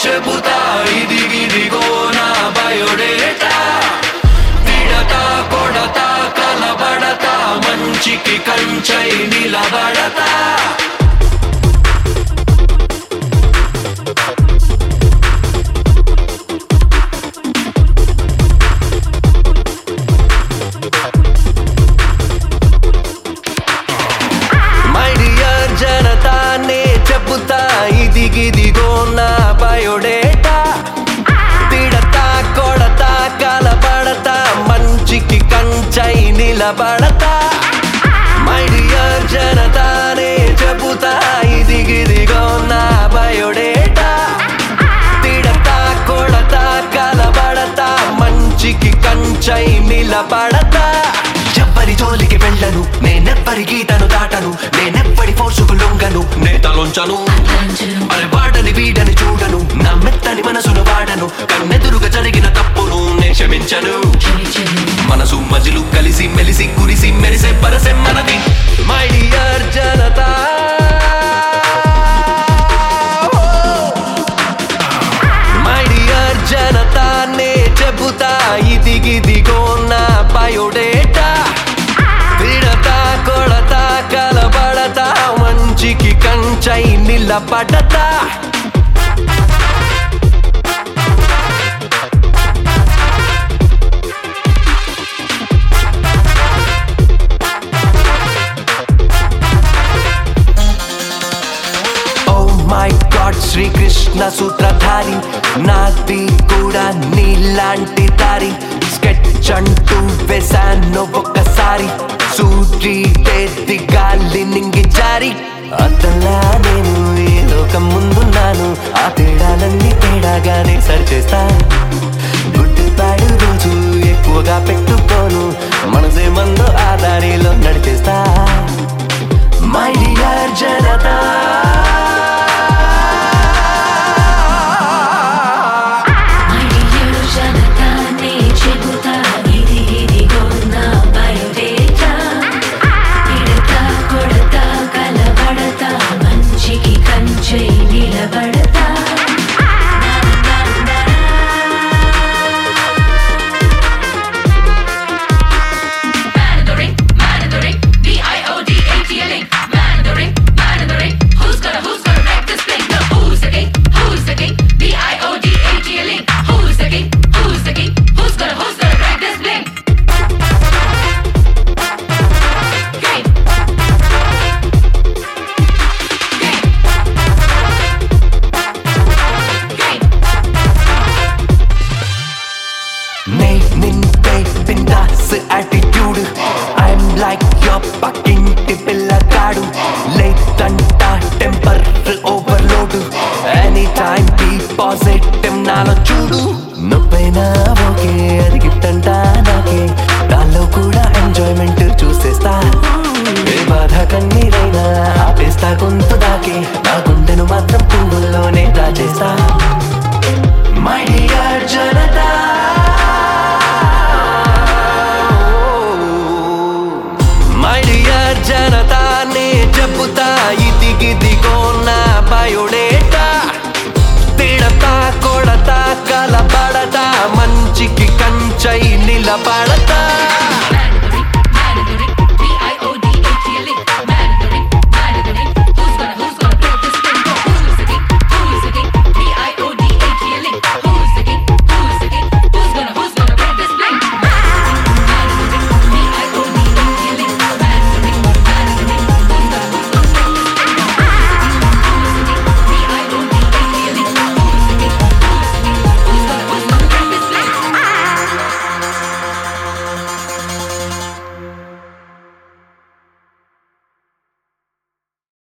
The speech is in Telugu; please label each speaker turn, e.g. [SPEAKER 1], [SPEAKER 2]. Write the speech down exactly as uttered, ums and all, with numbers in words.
[SPEAKER 1] చెబుతా ఇదిగిదిగో నా బయోడేటా తిడతా కొడతా కలబడతా మంచికి కంచై నిలబడతా ఇదిగిదిగో నా బయోడేటా తిడతా కొడతా కలబడతా మంచికి కంచై నిలబడతా మై డియర్ జనతానే చెబుతా ఇదిగిదిగో నా బయోడేటా తిడతా కొడతా కలబడతా మంచికి కంచై నిలబడతా ఎవ్వరి జోలికి వెళ్ళను నేనెవ్వరి గీతను దాటను నేనెవ్వడి ఫోర్సుకు లొంగను నే తలొంచను అరే వాడని వీడని చూడను నా మెత్తని మనసును వాడను కన్నెదురుగా జరిగిన తప్పును నే క్షమించను మనసు మజిలు కలిసి మెలిసి కురిసి మెరిసే పరసే మనది మై డియర్ జనతా మై డియర్ జనతా నే చెబుతా ఇదిగిదిగో నా బయోడేటా తిడతా కొడతా కలబడతా మంచికి కంచై నిలబడతా శ్రీకృష్ణ సూత్రధారి నాది కూడా నీలాంటి దారి స్కెచ్ అంటూ వేశాను ఒకసారి సూర్యుడే దిగాలి నింగి జారి అతలా నేను ఈ లోకం